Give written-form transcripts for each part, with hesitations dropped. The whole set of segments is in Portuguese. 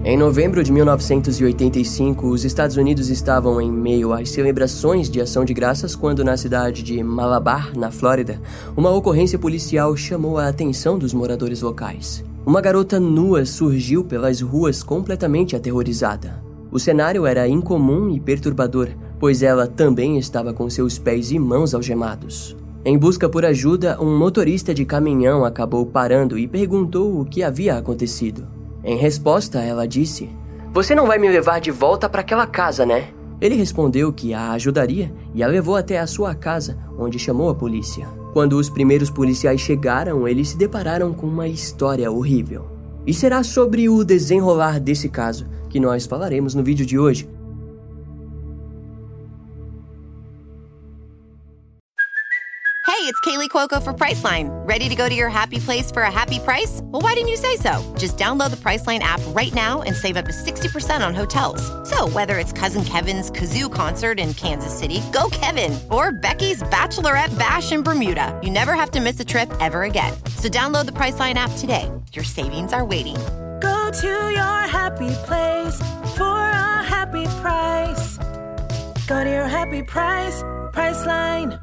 Em novembro de 1985, os Estados Unidos estavam em meio às celebrações de Ação de Graças quando, na cidade de Malabar, na Flórida, uma ocorrência policial chamou a atenção dos moradores locais. Uma garota nua surgiu pelas ruas completamente aterrorizada. O cenário era incomum e perturbador, pois ela também estava com seus pés e mãos algemados. Em busca por ajuda, um motorista de caminhão acabou parando e perguntou o que havia acontecido. Em resposta, ela disse: "Você não vai me levar de volta para aquela casa, né?" Ele respondeu que a ajudaria e a levou até a sua casa, onde chamou a polícia. Quando os primeiros policiais chegaram, eles se depararam com uma história horrível. E será sobre o desenrolar desse caso que nós falaremos no vídeo de hoje. Hey, it's Kaylee Cuoco for Priceline. Ready to go to your happy place for a happy price? Well, why didn't you say so? Just download the Priceline app right now and save up to 60% on hotels. So whether it's Cousin Kevin's Kazoo Concert in Kansas City, go Kevin, or Becky's Bachelorette Bash in Bermuda, you never have to miss a trip ever again. So download the Priceline app today. Your savings are waiting. Go to your happy place for a happy price. Go to your happy price, Priceline.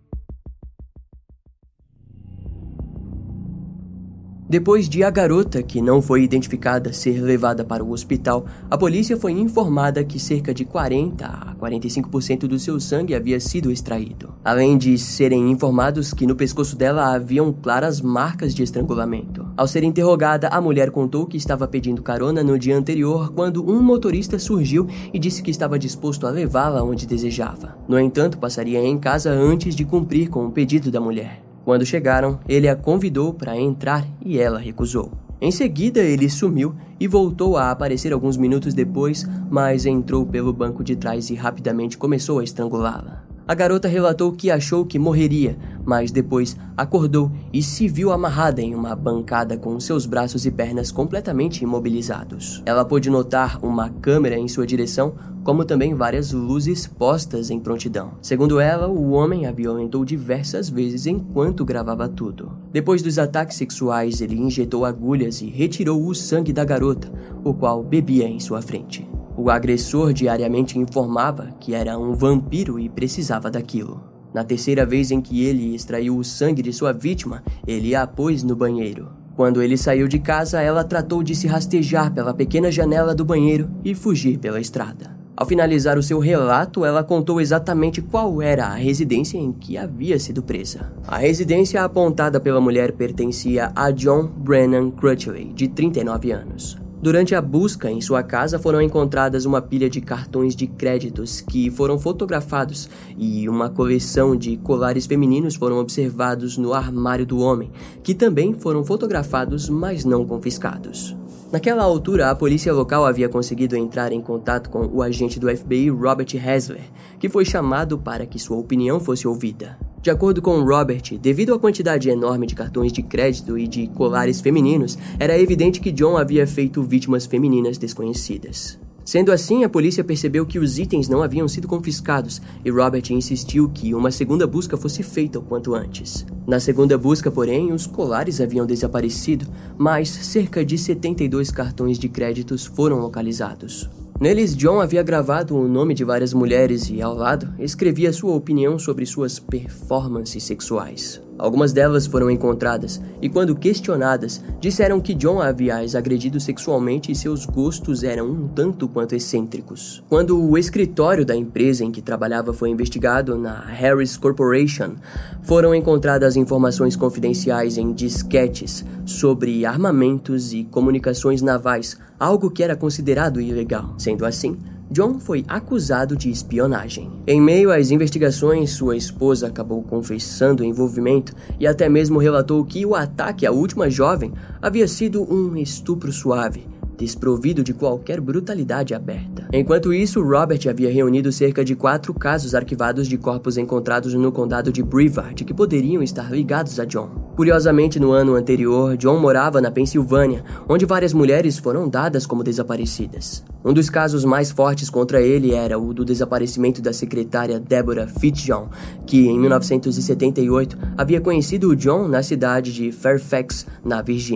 Depois de a garota, que não foi identificada, ser levada para o hospital, a polícia foi informada que cerca de 40 a 45% do seu sangue havia sido extraído. Além de serem informados que no pescoço dela haviam claras marcas de estrangulamento. Ao ser interrogada, a mulher contou que estava pedindo carona no dia anterior quando um motorista surgiu e disse que estava disposto a levá-la onde desejava. No entanto, passaria em casa antes de cumprir com o pedido da mulher. Quando chegaram, ele a convidou para entrar e ela recusou. Em seguida, ele sumiu e voltou a aparecer alguns minutos depois, mas entrou pelo banco de trás e rapidamente começou a estrangulá-la. A garota relatou que achou que morreria, mas depois acordou e se viu amarrada em uma bancada com seus braços e pernas completamente imobilizados. Ela pôde notar uma câmera em sua direção, como também várias luzes postas em prontidão. Segundo ela, o homem a violentou diversas vezes enquanto gravava tudo. Depois dos ataques sexuais, ele injetou agulhas e retirou o sangue da garota, o qual bebia em sua frente. O agressor diariamente informava que era um vampiro e precisava daquilo. Na terceira vez em que ele extraiu o sangue de sua vítima, ele a pôs no banheiro. Quando ele saiu de casa, ela tratou de se rastejar pela pequena janela do banheiro e fugir pela estrada. Ao finalizar o seu relato, ela contou exatamente qual era a residência em que havia sido presa. A residência apontada pela mulher pertencia a John Brennan Crutchley, de 39 anos. Durante a busca em sua casa foram encontradas uma pilha de cartões de créditos que foram fotografados e uma coleção de colares femininos foram observados no armário do homem, que também foram fotografados, mas não confiscados. Naquela altura, a polícia local havia conseguido entrar em contato com o agente do FBI Robert Hasler, que foi chamado para que sua opinião fosse ouvida. De acordo com Robert, devido à quantidade enorme de cartões de crédito e de colares femininos, era evidente que John havia feito vítimas femininas desconhecidas. Sendo assim, a polícia percebeu que os itens não haviam sido confiscados e Robert insistiu que uma segunda busca fosse feita o quanto antes. Na segunda busca, porém, os colares haviam desaparecido, mas cerca de 72 cartões de créditos foram localizados. Neles, John havia gravado o nome de várias mulheres e, ao lado, escrevia sua opinião sobre suas performances sexuais. Algumas delas foram encontradas e, quando questionadas, disseram que John havia as agredido sexualmente e seus gostos eram um tanto quanto excêntricos. Quando o escritório da empresa em que trabalhava foi investigado, na Harris Corporation, foram encontradas informações confidenciais em disquetes sobre armamentos e comunicações navais, algo que era considerado ilegal. Sendo assim, John foi acusado de espionagem. Em meio às investigações, sua esposa acabou confessando o envolvimento e até mesmo relatou que o ataque à última jovem havia sido um estupro suave, desprovido de qualquer brutalidade aberta. Enquanto isso, Robert havia reunido cerca de 4 casos arquivados de corpos encontrados no condado de Brevard que poderiam estar ligados a John. Curiosamente, no ano anterior, John morava na Pensilvânia, onde várias mulheres foram dadas como desaparecidas. Um dos casos mais fortes contra ele era o do desaparecimento da secretária Deborah Fitzjohn, que em 1978 havia conhecido o John na cidade de Fairfax, na Virgínia.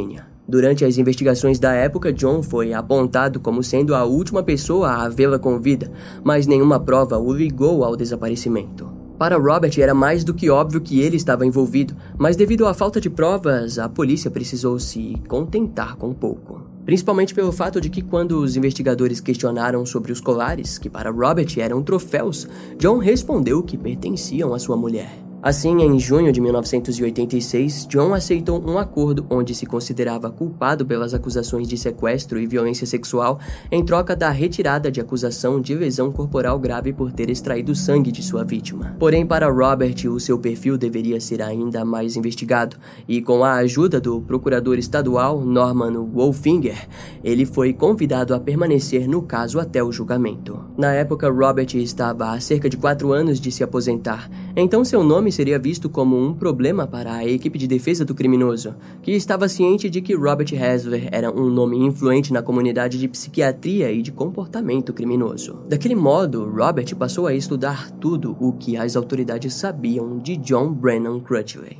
Durante as investigações da época, John foi apontado como sendo a última pessoa a vê-la com vida, mas nenhuma prova o ligou ao desaparecimento. Para Robert era mais do que óbvio que ele estava envolvido, mas devido à falta de provas, a polícia precisou se contentar com pouco. Principalmente pelo fato de que quando os investigadores questionaram sobre os colares, que para Robert eram troféus, John respondeu que pertenciam à sua mulher. Assim, em junho de 1986, John aceitou um acordo onde se considerava culpado pelas acusações de sequestro e violência sexual em troca da retirada de acusação de lesão corporal grave por ter extraído sangue de sua vítima. Porém, para Robert, o seu perfil deveria ser ainda mais investigado e, com a ajuda do procurador estadual Norman Wolfinger, ele foi convidado a permanecer no caso até o julgamento. Na época, Robert estava há cerca de 4 anos de se aposentar, então seu nome seria visto como um problema para a equipe de defesa do criminoso, que estava ciente de que Robert Hasler era um nome influente na comunidade de psiquiatria e de comportamento criminoso. Daquele modo, Robert passou a estudar tudo o que as autoridades sabiam de John Brennan Crutchley.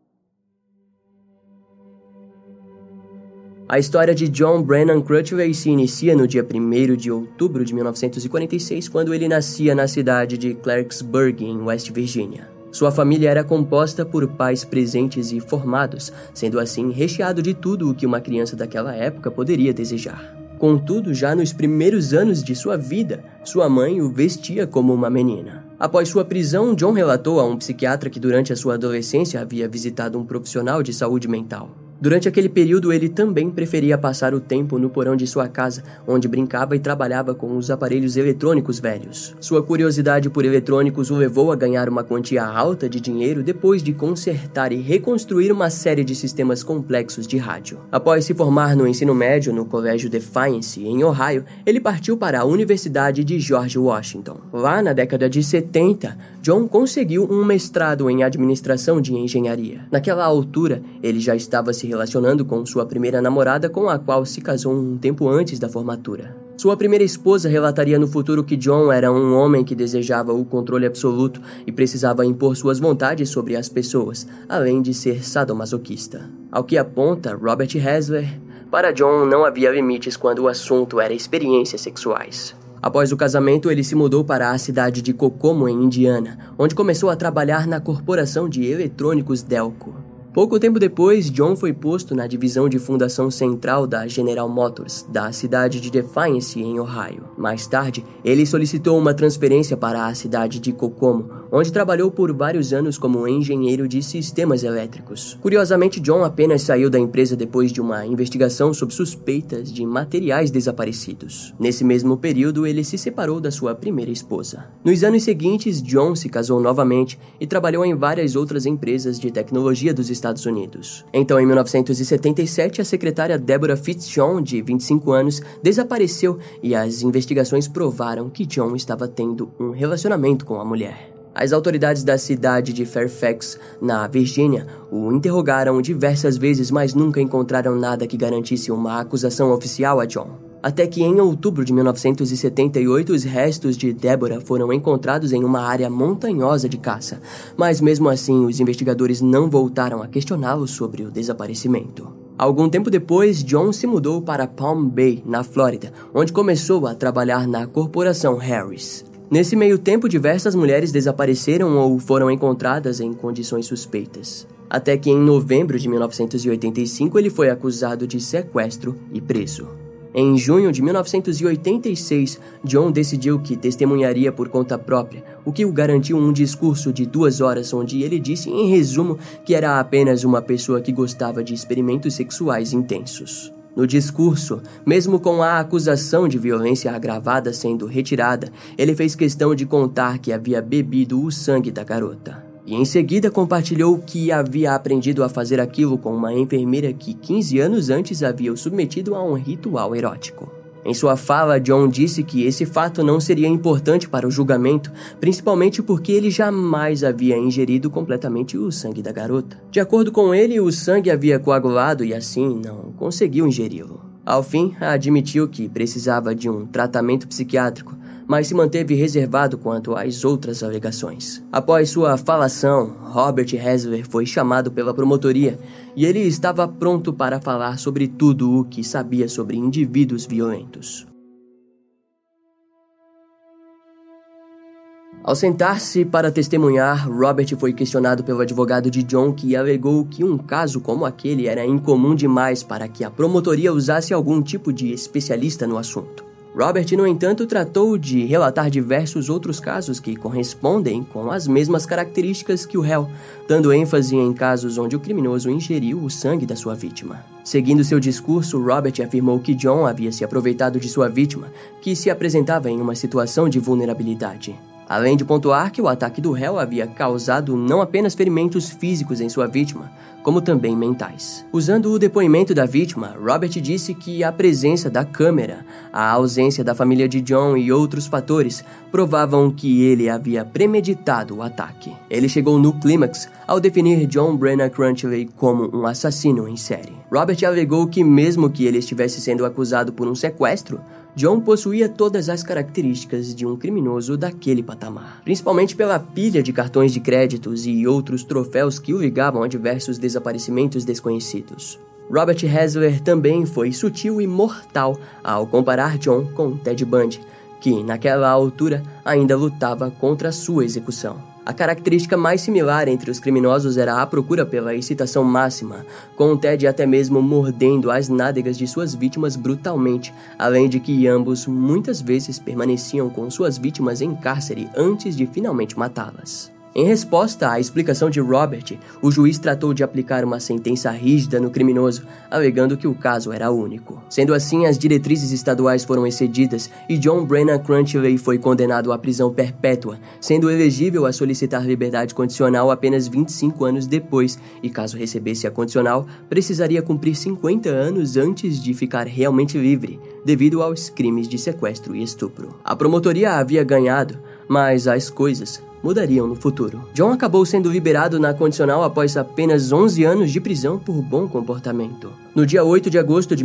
A história de John Brennan Crutchley se inicia no dia 1º de outubro de 1946, quando ele nascia na cidade de Clarksburg, em West Virginia. Sua família era composta por pais presentes e formados, sendo assim recheado de tudo o que uma criança daquela época poderia desejar. Contudo, já nos primeiros anos de sua vida, sua mãe o vestia como uma menina. Após sua prisão, John relatou a um psiquiatra que durante a sua adolescência havia visitado um profissional de saúde mental. Durante aquele período, ele também preferia passar o tempo no porão de sua casa, onde brincava e trabalhava com os aparelhos eletrônicos velhos. Sua curiosidade por eletrônicos o levou a ganhar uma quantia alta de dinheiro depois de consertar e reconstruir uma série de sistemas complexos de rádio. Após se formar no ensino médio no Colégio Defiance, em Ohio, ele partiu para a Universidade de George Washington. Lá na década de 70, John conseguiu um mestrado em administração de engenharia. Naquela altura, ele já estava se relacionando com sua primeira namorada, com a qual se casou um tempo antes da formatura. Sua primeira esposa relataria no futuro que John era um homem que desejava o controle absoluto e precisava impor suas vontades sobre as pessoas, além de ser sadomasoquista. Ao que aponta Robert Hasler, para John não havia limites quando o assunto era experiências sexuais. Após o casamento, ele se mudou para a cidade de Kokomo, em Indiana, onde começou a trabalhar na corporação de eletrônicos Delco. Pouco tempo depois, John foi posto na divisão de fundação central da General Motors, da cidade de Defiance, em Ohio. Mais tarde, ele solicitou uma transferência para a cidade de Kokomo, onde trabalhou por vários anos como engenheiro de sistemas elétricos. Curiosamente, John apenas saiu da empresa depois de uma investigação sob suspeitas de materiais desaparecidos. Nesse mesmo período, ele se separou da sua primeira esposa. Nos anos seguintes, John se casou novamente e trabalhou em várias outras empresas de tecnologia dos Estados Unidos. Então, em 1977, a secretária Deborah Fitzjohn, de 25 anos, desapareceu e as investigações provaram que John estava tendo um relacionamento com a mulher. As autoridades da cidade de Fairfax, na Virgínia, o interrogaram diversas vezes, mas nunca encontraram nada que garantisse uma acusação oficial a John. Até que em outubro de 1978, os restos de Deborah foram encontrados em uma área montanhosa de caça, mas mesmo assim os investigadores não voltaram a questioná-lo sobre o desaparecimento. Algum tempo depois, John se mudou para Palm Bay, na Flórida, onde começou a trabalhar na corporação Harris. Nesse meio tempo, diversas mulheres desapareceram ou foram encontradas em condições suspeitas. Até que em novembro de 1985 ele foi acusado de sequestro e preso. Em junho de 1986, John decidiu que testemunharia por conta própria, o que o garantiu um discurso de 2 horas onde ele disse, em resumo, que era apenas uma pessoa que gostava de experimentos sexuais intensos. No discurso, mesmo com a acusação de violência agravada sendo retirada, ele fez questão de contar que havia bebido o sangue da garota. E em seguida compartilhou que havia aprendido a fazer aquilo com uma enfermeira que 15 anos antes havia o submetido a um ritual erótico. Em sua fala, John disse que esse fato não seria importante para o julgamento, principalmente porque ele jamais havia ingerido completamente o sangue da garota. De acordo com ele, o sangue havia coagulado e assim não conseguiu ingeri-lo. Ao fim, admitiu que precisava de um tratamento psiquiátrico, mas se manteve reservado quanto às outras alegações. Após sua falação, Robert Hasler foi chamado pela promotoria e ele estava pronto para falar sobre tudo o que sabia sobre indivíduos violentos. Ao sentar-se para testemunhar, Robert foi questionado pelo advogado de John, que alegou que um caso como aquele era incomum demais para que a promotoria usasse algum tipo de especialista no assunto. Robert, no entanto, tratou de relatar diversos outros casos que correspondem com as mesmas características que o réu, dando ênfase em casos onde o criminoso ingeriu o sangue da sua vítima. Seguindo seu discurso, Robert afirmou que John havia se aproveitado de sua vítima, que se apresentava em uma situação de vulnerabilidade. Além de pontuar que o ataque do réu havia causado não apenas ferimentos físicos em sua vítima, como também mentais. Usando o depoimento da vítima, Robert disse que a presença da câmera, a ausência da família de John e outros fatores provavam que ele havia premeditado o ataque. Ele chegou no clímax ao definir John Brennan Crutchley como um assassino em série. Robert alegou que mesmo que ele estivesse sendo acusado por um sequestro, John possuía todas as características de um criminoso daquele patamar, principalmente pela pilha de cartões de créditos e outros troféus que o ligavam a diversos desaparecimentos desconhecidos. Robert Hasler também foi sutil e mortal ao comparar John com Ted Bundy, que naquela altura ainda lutava contra sua execução. A característica mais similar entre os criminosos era a procura pela excitação máxima, com Ted até mesmo mordendo as nádegas de suas vítimas brutalmente, além de que ambos muitas vezes permaneciam com suas vítimas em cárcere antes de finalmente matá-las. Em resposta à explicação de Robert, o juiz tratou de aplicar uma sentença rígida no criminoso, alegando que o caso era único. Sendo assim, as diretrizes estaduais foram excedidas e John Brennan Crutchley foi condenado à prisão perpétua, sendo elegível a solicitar liberdade condicional apenas 25 anos depois, e caso recebesse a condicional, precisaria cumprir 50 anos antes de ficar realmente livre, devido aos crimes de sequestro e estupro. A promotoria havia ganhado, mas as coisas mudariam no futuro. John acabou sendo liberado na condicional após apenas 11 anos de prisão por bom comportamento. No dia 8 de agosto de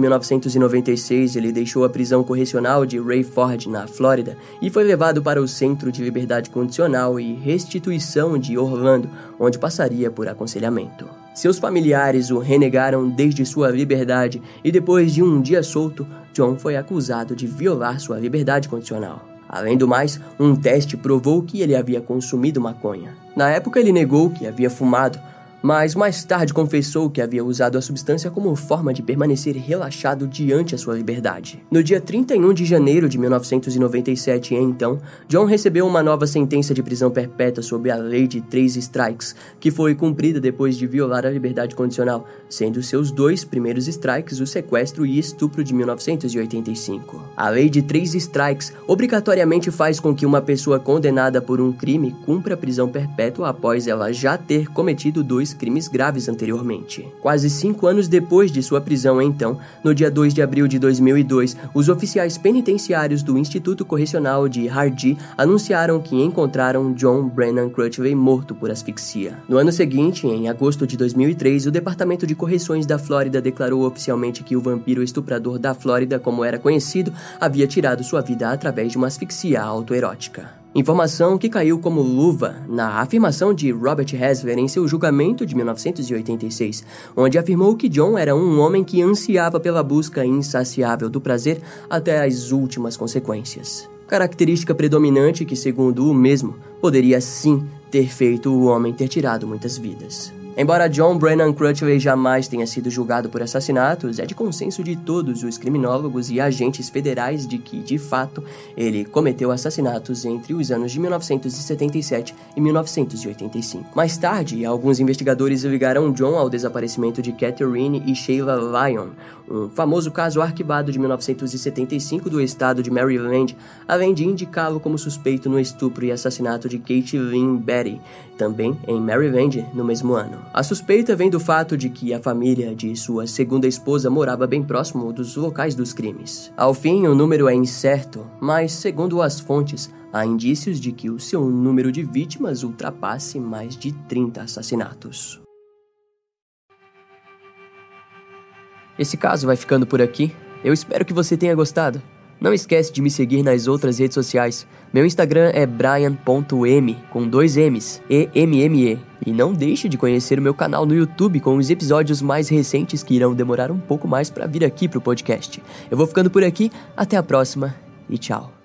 1996, ele deixou a prisão correcional de Rayford, na Flórida, e foi levado para o Centro de Liberdade Condicional e Restituição de Orlando, onde passaria por aconselhamento. Seus familiares o renegaram desde sua liberdade e depois de um dia solto, John foi acusado de violar sua liberdade condicional. Além do mais, um teste provou que ele havia consumido maconha. Na época, ele negou que havia fumado, mas mais tarde confessou que havia usado a substância como forma de permanecer relaxado diante a sua liberdade. No dia 31 de janeiro de 1997, então, John recebeu uma nova sentença de prisão perpétua sob a Lei de 3 Strikes, que foi cumprida depois de violar a liberdade condicional, sendo seus 2 primeiros strikes o sequestro e estupro de 1985. A Lei de 3 Strikes obrigatoriamente faz com que uma pessoa condenada por um crime cumpra prisão perpétua após ela já ter cometido 2 crimes graves anteriormente. Quase 5 anos depois de sua prisão, então, no dia 2 de abril de 2002, os oficiais penitenciários do Instituto Correcional de Hardee anunciaram que encontraram John Brennan Crutchley morto por asfixia. No ano seguinte, em agosto de 2003, o Departamento de Correções da Flórida declarou oficialmente que o vampiro estuprador da Flórida, como era conhecido, havia tirado sua vida através de uma asfixia autoerótica. Informação que caiu como luva na afirmação de Robert Hasler em seu julgamento de 1986, onde afirmou que John era um homem que ansiava pela busca insaciável do prazer até as últimas consequências. Característica predominante que, segundo o mesmo, poderia sim ter feito o homem ter tirado muitas vidas. Embora John Brennan Crutchley jamais tenha sido julgado por assassinatos, é de consenso de todos os criminólogos e agentes federais de que, de fato, ele cometeu assassinatos entre os anos de 1977 e 1985. Mais tarde, alguns investigadores ligaram John ao desaparecimento de Catherine e Sheila Lyon, um famoso caso arquivado de 1975 do estado de Maryland, além de indicá-lo como suspeito no estupro e assassinato de Caitlin Betty, também em Maryland, no mesmo ano. A suspeita vem do fato de que a família de sua segunda esposa morava bem próximo dos locais dos crimes. Ao fim, o número é incerto, mas, segundo as fontes, há indícios de que o seu número de vítimas ultrapasse mais de 30 assassinatos. Esse caso vai ficando por aqui. Eu espero que você tenha gostado. Não esquece de me seguir nas outras redes sociais. Meu Instagram é brian.m, com 2 M's, E-M-M-E. E não deixe de conhecer o meu canal no YouTube com os episódios mais recentes que irão demorar um pouco mais para vir aqui pro podcast. Eu vou ficando por aqui, até a próxima e tchau.